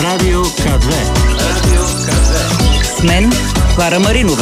Радио К2. С мен Клара Маринова.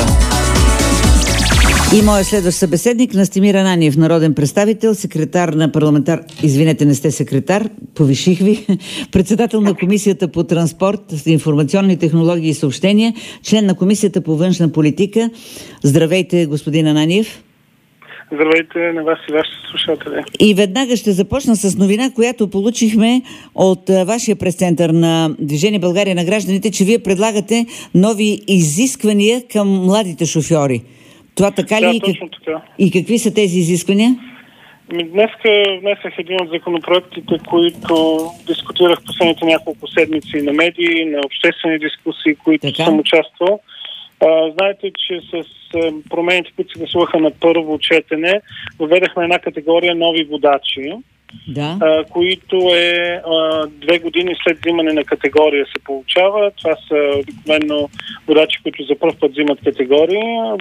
И моя следващ събеседник Настимир Ананиев, народен представител, секретар на парламентар... Извинете, не сте секретар, повиших ви. Председател на Комисията по транспорт, информационни технологии и съобщения, член на Комисията по външна политика. Здравейте, господин Ананиев. Здравейте на вас и вашите слушатели. И веднага ще започна с новина, която получихме от вашия пресцентър на Движение България на гражданите, че вие предлагате нови изисквания към младите шофьори. Това така ли? Точно така. И какви са тези изисквания? Днеска внесах един от законопроектите, които дискутирах последните няколко седмици на медии, на обществени дискусии, които съм участвал. Знаете, че с промените, които се гласуваха на първо четене, въведахме една категория нови водачи, които е 2 години след взимане на категория се получава. Това са обикновено водачи, които за първ път взимат категории.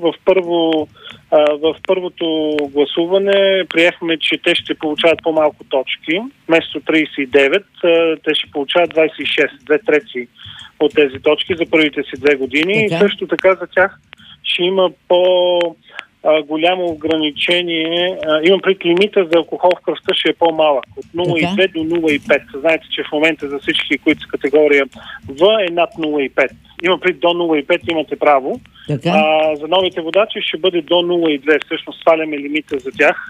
В първото гласуване приехме, че те ще получават по-малко точки. Вместо 39, те ще получават 26, 2/3 от тези точки за първите си 2 години. И също така за тях ще има по-голямо ограничение. Имам пред лимита за алкохол в кръвта ще е по-малък. От 0,2 до 0,5. Знаете, че в момента за всички, които са категория В, е над 0,5. Имам пред до 0,5 имате право. За новите водачи ще бъде до 0,2. Всъщност сваляме лимита за тях.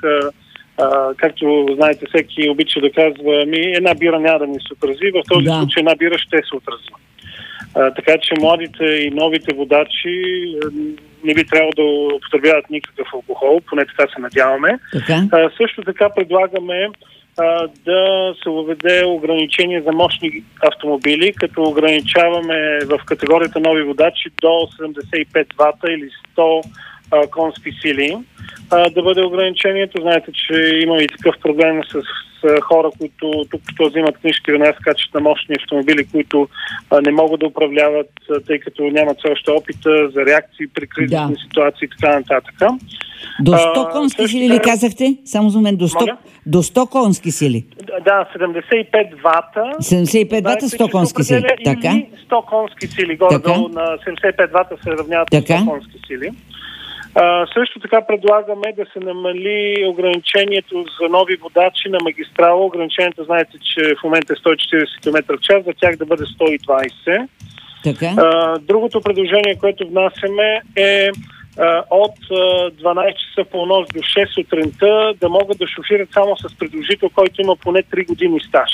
Както знаете, всеки обича да казва, една бира няма да ни се отрази. В този случай една бира ще се отрази. Така че младите и новите водачи не би трябвало да употребяват никакъв алкохол, поне така се надяваме. Също така предлагаме да се въведе ограничение за мощни автомобили, като ограничаваме в категорията нови водачи до 75 вата или 100 конски сили. Да бъде ограничението. Знаете, че има и такъв проблем с хора, които тук взимат книжки, веднага скачат на мощни автомобили, които не могат да управляват, тъй като нямат все още опита за реакции при кризисни ситуации и така нататък. До 100 конски сили ли казахте? Само за мен, до 100 конски сили. Да, 75 вата. 75 вата, 100 конски сили. Така. 100 конски сили. Горе-долу на 75 вата се равняват 100 конски сили. Също така предлагаме да се намали ограничението за нови водачи на магистрала. Ограничението, знаете, че в момента е 140 км в час, за тях да бъде 120. Другото предложение, което внасяме е от 12 часа полунощ до 6 сутринта да могат да шофират само с придружител, който има поне 3 години стаж.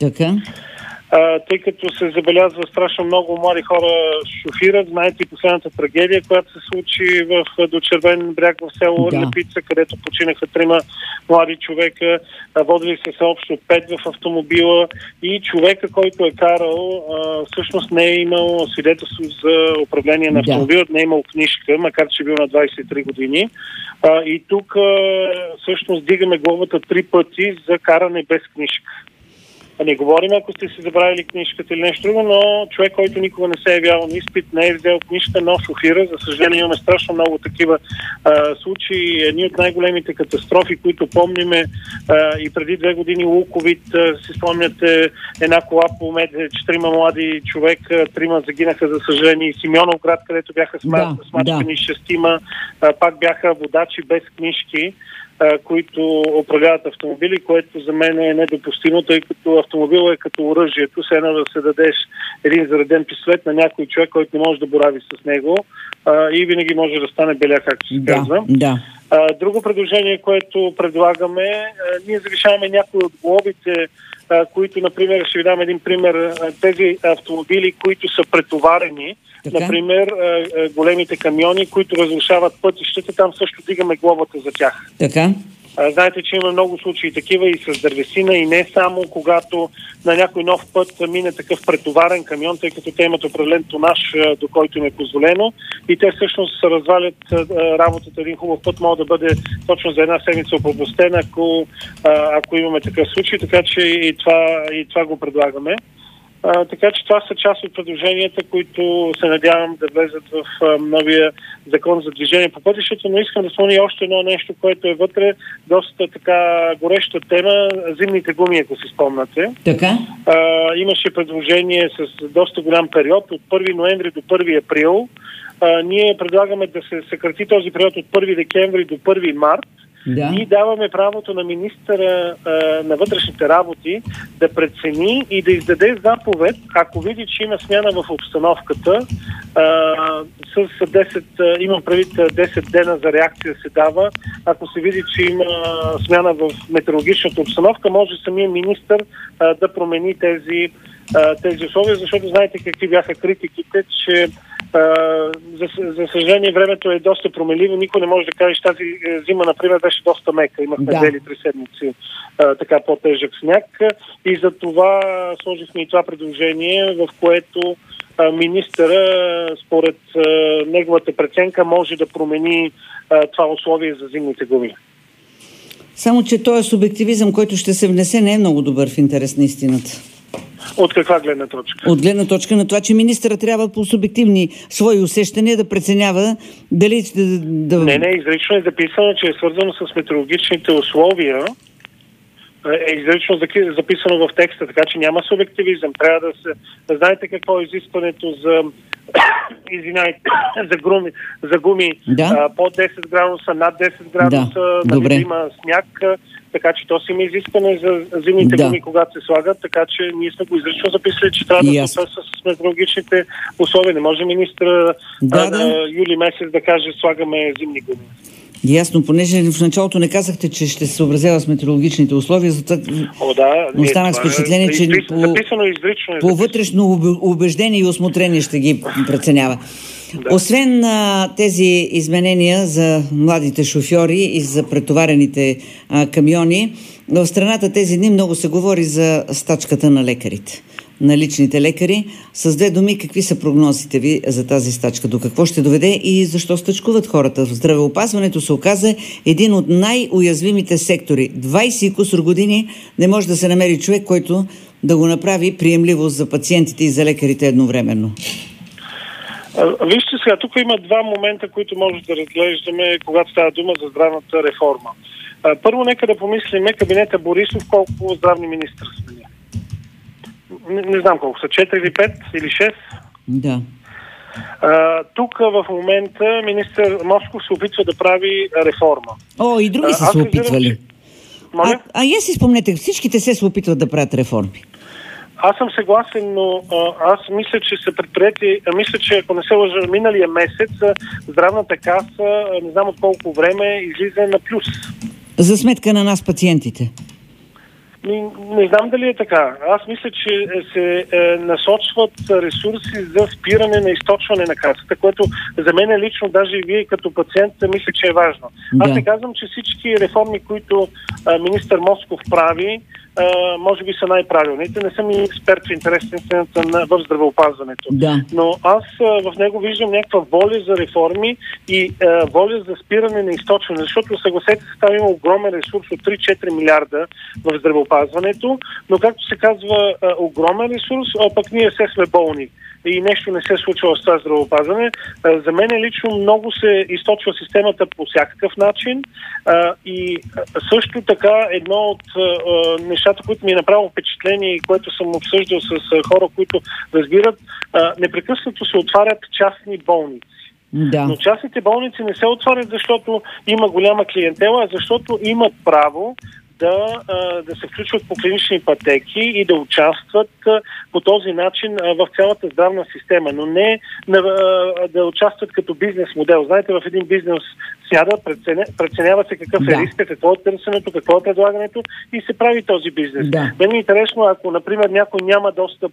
Тъй като се забелязва страшно много млади хора шофират. Знаете и последната трагедия, която се случи до Червен бряг в село Лепица, където починаха 3 млади човека, водили се общо 5 в автомобила и човека, който е карал, всъщност не е имал свидетелство за управление на автомобила, не е имал книжка, макар че е бил на 23 години. И тук всъщност дигаме глобата 3 пъти за каране без книжка. Не говорим, ако сте си забравили книжката или нещо друго, но човек, който никога не се е явявал на изпит, не е взел книжка, но шофира. За съжаление имаме страшно много такива случаи. Едни от най-големите катастрофи, които помниме и преди 2 години Луковит, си спомняте една кола по мед, 4 млади човека, 3 загинаха за съжаление. Симеоновград, където бяха смачкани 6, пак бяха водачи без книжки, които управляват автомобили, което за мен е недопустимо, тъй като автомобил е като оръжието, все едно да се дадеш един зареден пистолет на някой човек, който не може да борави с него и винаги може да стане беля, както се казва. Друго предложение, което предлагаме, ние завишаваме някои от глобите, които, например, ще ви дам един пример, тези автомобили, които са претоварени, например, големите камиони, които разрушават пътищата, там също дигаме глобата за тях. Знаете, че има много случаи такива и с дървесина, и не само когато на някой нов път мине такъв претоварен камион, тъй като те имат определен тонаж, до който им е позволено, и те всъщност развалят работата. Един хубав път може да бъде точно за една седмица опропустен, ако имаме такъв случай, така че и това го предлагаме. Така че това са част от предложенията, които се надявам да влезат в новия закон за движение по пътищата, но искам да спомня още едно нещо, което е вътре, доста така гореща тема, зимните гуми, ако си спомняте. Така? Имаше предложение с доста голям период, от 1 ноември до 1 април. Ние предлагаме да се съкрати този период от 1 декември до 1 март. Да. И даваме правото на министъра на вътрешните работи да прецени и да издаде заповед, ако види, че има смяна в обстановката, с 10, имам предвид 10 дена за реакция се дава. Ако се види, че има смяна в метеорологичната обстановка, може самия министър да промени тези условия, защото знаете какви бяха критиките, че за съжаление времето е доста променливо. Никой не може да каже, че тази зима, например, беше доста мека. Имахме 2 или 3 седмици така по-тежък сняг и за това сложихме и това предложение, в което министъра, според неговата преценка, може да промени това условие за зимните гуми. Само че този субективизъм, който ще се внесе, не е много добър в интерес на истината. От каква гледна точка? От гледна точка на това, че министъра трябва по субективни свои усещания да преценява дали да... Не, изрично е записано, че е свързано с метеорологичните условия. Е изрично записано в текста, така че няма субективизъм. Трябва да знаете какво е изискването за за гуми под 10 градуса, над 10 градуса, да има сняг, така че то си има изискване за зимните гуми, когато се слагат, така че ние сме го изрично записали, че трябва да се съответства с метеорологичните условия. Не може министър юли месец да каже слагаме зимни гуми. Ясно, понеже в началото не казахте, че ще се съобразява с метеорологичните условия, затова останах с впечатление, че по вътрешно убеждение и осмотрение ще ги преценява. Да. Освен тези изменения за младите шофьори и за претоварените камиони, в страната тези дни много се говори за стачката на лекарите, на личните лекари. С 2 думи, какви са прогнозите ви за тази стачка? До какво ще доведе и защо стачкуват хората? В здравеопазването се оказа един от най-уязвимите сектори. 20 и кусор години не може да се намери човек, който да го направи приемливо за пациентите и за лекарите едновременно. Вижте сега, тук има 2 момента, които може да разглеждаме, когато става дума за здравната реформа. Първо, нека да помислиме кабинета Борисов колко здравни министри сме. Не знам колко са, 4 или 5 или 6. Да. Тук в момента министър Москов се опитва да прави реформа. И други са се опитвали. Я си спомнете, всичките се опитват да правят реформи. Аз съм съгласен, но аз мисля, че са предприяти, мисля, че ако не се лъжа, миналия месец здравната каса, не знам от колко време, излиза на плюс. За сметка на нас, пациентите? Не знам дали е така. Аз мисля, че се насочват ресурси за спиране на източване на касата, което за мен лично, даже и вие като пациент, мисля, че е важно. Аз не казвам, че всички реформи, които министър Москов прави, може би са най-правилните. Не съм и експерт в интересите в здравеопазването. Да. Но аз в него виждам някаква воля за реформи и воля за спиране на източване, защото съгласете се, там има огромен ресурс от 3-4 милиарда в здравеопазването, но както се казва огромен ресурс, пък ние все сме болни и нещо не се случва с това здравеопазване. За мен лично много се източва системата по всякакъв начин и също така едно от нещата, които ми е направило впечатление и което съм обсъждал с хора, които разбират, непрекъснато се отварят частни болници. Да. Но частните болници не се отварят, защото има голяма клиентела, а защото имат право да се включват по клинични пътеки и да участват по този начин в цялата здравна система, но не да участват като бизнес модел. Знаете, в един бизнес сяда, преценява се какъв е риска, какво е търсенето, какво е предлагането и се прави този бизнес. Да. Мен е интересно, ако, например, някой няма достъп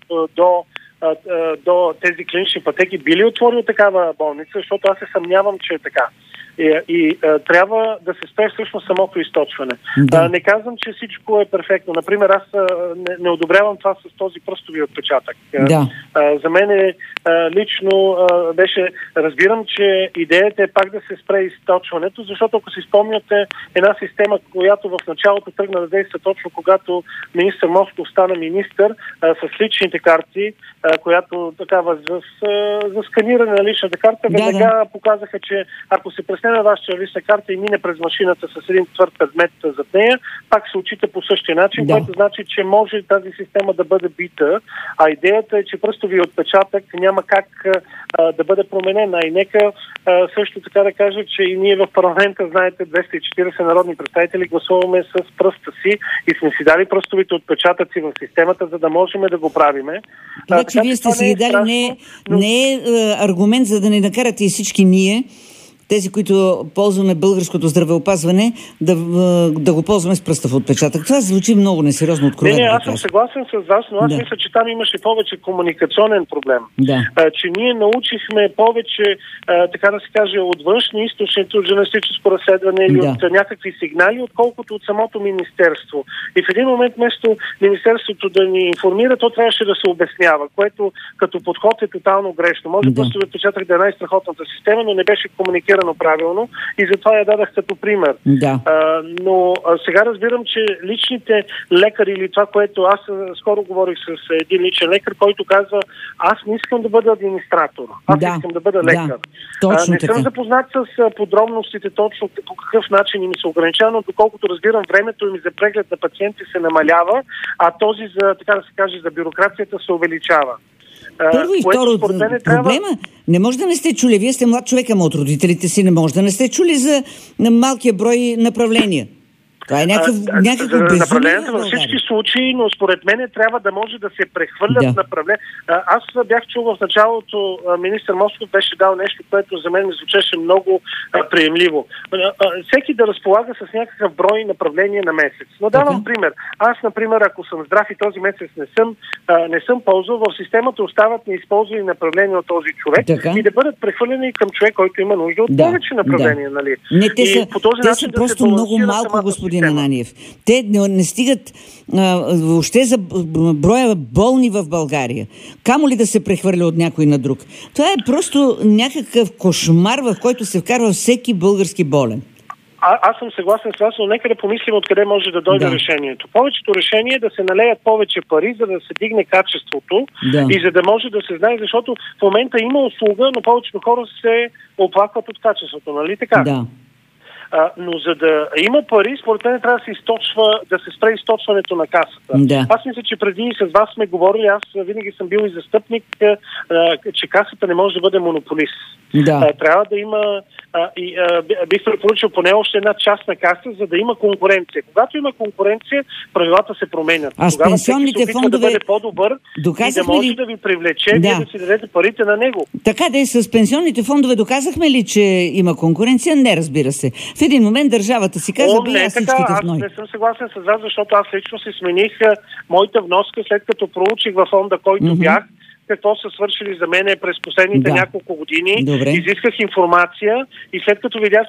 до тези клинични пътеки, би ли отворил такава болница, защото аз се съмнявам, че е така. И трябва да се спре всъщност самото източване. Да. Не казвам, че всичко е перфектно. Например, аз не одобрявам това с този пръстови отпечатък. Да. За мен лично беше... Разбирам, че идеята е пак да се спре източването, защото ако си спомняте една система, която в началото тръгна да действа точно когато министър Москов стана министър, с личните карти, която такава за сканиране на личната карта, веднага показаха, че ако се преснеме вашата лична карта и мине през машината с един твърд предмет зад нея, пак се отчита по същия начин, което значи, че може тази система да бъде бита, а идеята е, че пръстовия отпечатък няма как да бъде променена. И нека също така да кажа, че и ние в парламента, знаете, 240 народни представители гласуваме с пръста си и сме си дали пръстовите отпечатъци в системата, за да можем да го правиме. Това, че вие сте си ги дали, не е аргумент, за да не накарате и всички ние, тези, които ползваме българското здравеопазване, да го ползваме с пръстов отпечатък. Това звучи много несериозно, откровено. Не, аз съм съгласен с вас, но аз мисля, че там имаше повече комуникационен проблем. Че ние научихме повече, така да се каже, от външни източници, от журналистическо разследване или от някакви сигнали, отколкото от самото министерство. И в един момент, вместо министерството да ни информира, то трябваше да се обяснява, което като подход е тотално грешно. Може просто да отпечатък да е най-страхотната система, но не беше комуникирано правилно и затова я дадах като пример. Но сега разбирам, че личните лекари или това, което аз скоро говорих с един личен лекар, който казва, аз не искам да бъда администратор, аз искам да бъда лекар. Не съм запознат с подробностите точно по какъв начин им се ограничава, но доколкото разбирам, времето им за преглед на пациенти се намалява, а този за, така да се каже, за бюрокрацията се увеличава. Първо и второ, проблема, не може да не сте чули, вие сте млад човек, ама от родителите си не може да не сте чули за малкия брой направления. Това е някакво безумие. Направленията във всички случаи, но според мен трябва да може да се прехвърлят направления. Аз бях чул в началото, министър Москов беше дал нещо, което за мен ми звучеше много приемливо. Всеки да разполага с някакъв брой направления на месец. Но давам пример. Аз, например, ако съм здрав и този месец не съм ползвал, в системата остават неизползвани направления от този човек и да бъдат прехвърлени към човек, който има нужда от повече направления. Нали? Не, те са просто много малко, господин Ананиев. Те не стигат въобще за броя болни в България. Камо ли да се прехвърля от някой на друг? Това е просто някакъв кошмар, в който се вкарва всеки български болен. Аз съм съгласен с вас, но нека да помислим откъде може да дойде решението. Повечето решение е да се налеят повече пари, за да се дигне качеството и за да може да се знае, защото в момента има услуга, но повечето хора се оплакват от качеството, нали така? Да. Но за да има пари, според мен трябва да се спре източването на касата. Аз мисля, че преди и с вас сме говорили, аз винаги съм бил и застъпник, че касата не може да бъде монополист. Трябва да има бих препоръчал поне още една частна каса, за да има конкуренция. Когато има конкуренция, правилата се променят. А с пенсионните фондове да бъде по-добър и да може да ви привлече, вие да си дадете парите на него. Така да и с пенсионните фондове доказахме ли, че има конкуренция? Не, разбира се. В един момент държавата си каза, всичките в ной. Аз не съм съгласен с вас, защото аз лично си смених моята вноска, след като проучих във фонда, който бях, какво са свършили за мене през последните няколко години. Изисках информация и след като видях,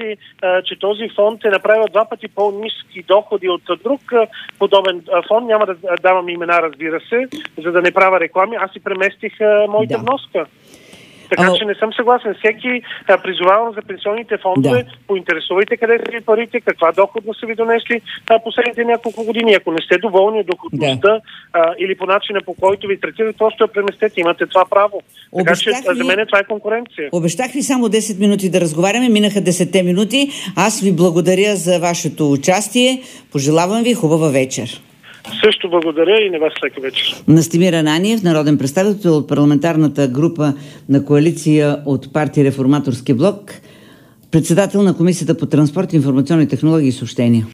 че този фонд е направил 2 пъти по-ниски доходи от друг подобен фонд, няма да давам имена, разбира се, за да не правя реклами, аз си преместих моята вноска. Така че не съм съгласен. Всеки призовавам за пенсионните фондове, поинтересувайте къде са ви парите, каква доходност са ви донесли последните няколко години. Ако не сте доволни от доходността или по начина, по който ви третират, просто я преместете. Имате това право. Така че за мен това е конкуренция. Обещах ви само 10 минути да разговаряме. Минаха 10 минути. Аз ви благодаря за вашето участие. Пожелавам ви хубава вечер. Също благодаря и на вас лека вечер. Настимир Ананиев, народен представител от парламентарната група на коалиция от партия Реформаторски блок, председател на Комисията по транспорт, информационни технологии и съобщения.